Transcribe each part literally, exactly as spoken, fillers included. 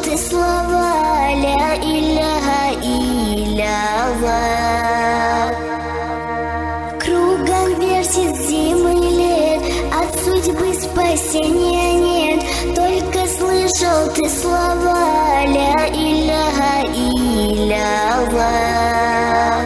ты слова ля иляха илля-Аллах. Кругом вертит зимы лет, от судьбы спасения нет. Только слышал ты слова ля иляха илля-Аллах.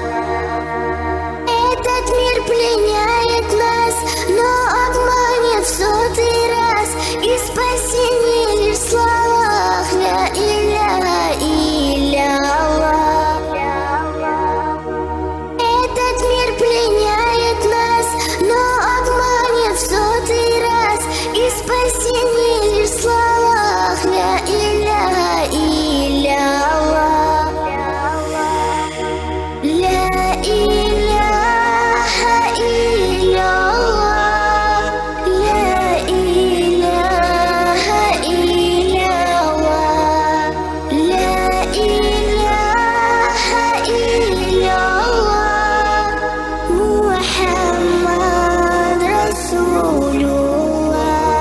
Этот мир пленяет нас, но обманет в сотый раз. И спасение лишь в словах ля иляха илля-Аллах. Этот мир пленяет нас, но обманет в сотый раз. И спасение лишь в словах ля иляха илля-Аллах. Ля иляха илля-Аллах. Ля иляха илля-Аллах. Ля иляха илля-Аллах. Мухаммад Расулуллах.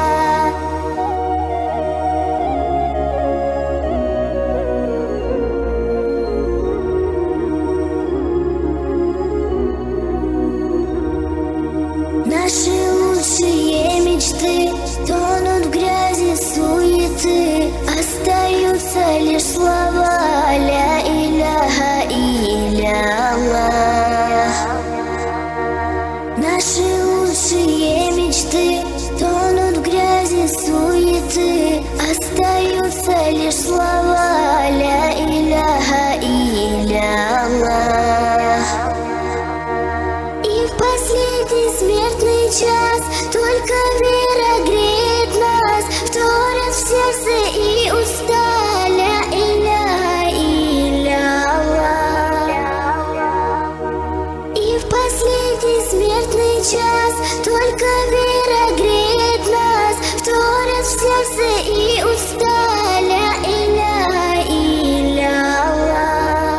Наши лучшие мечты тонут в грязи суеты. Остаются лишь слова ля иляха илля-Аллах. Наши лучшие мечты тонут в грязи суеты. Остаются лишь слова ля иляха илля-Аллах. И в последний смертный час только вера греет нас, вторят в сердце и уста ля иляха илля-Аллах. И в последний смертный час только вера греет нас, вторят в сердце и уста ля иляха илля-Аллах.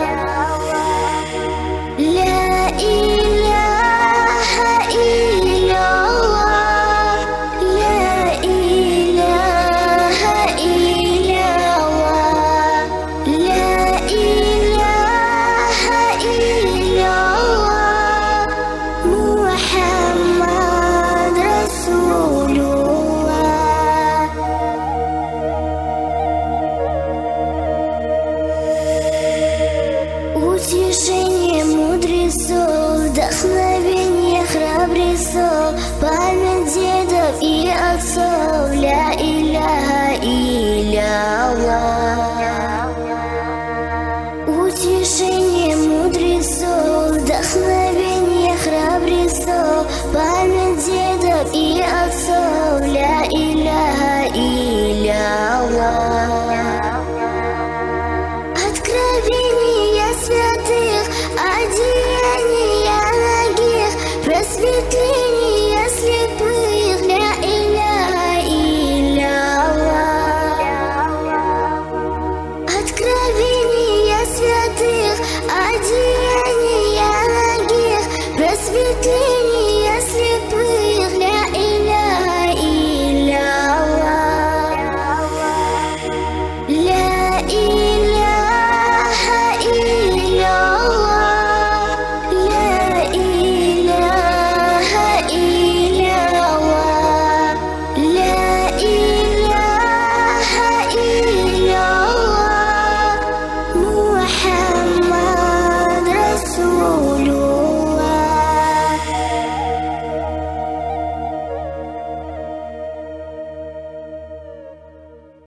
Ля иляха илля-Аллах. Ля иляха илля-Аллах. Ля иляха илля-Аллах. Мухаммад Расулуллах. Утешение мудрецов, вдохновение храбрецов, память дедов и отцов ля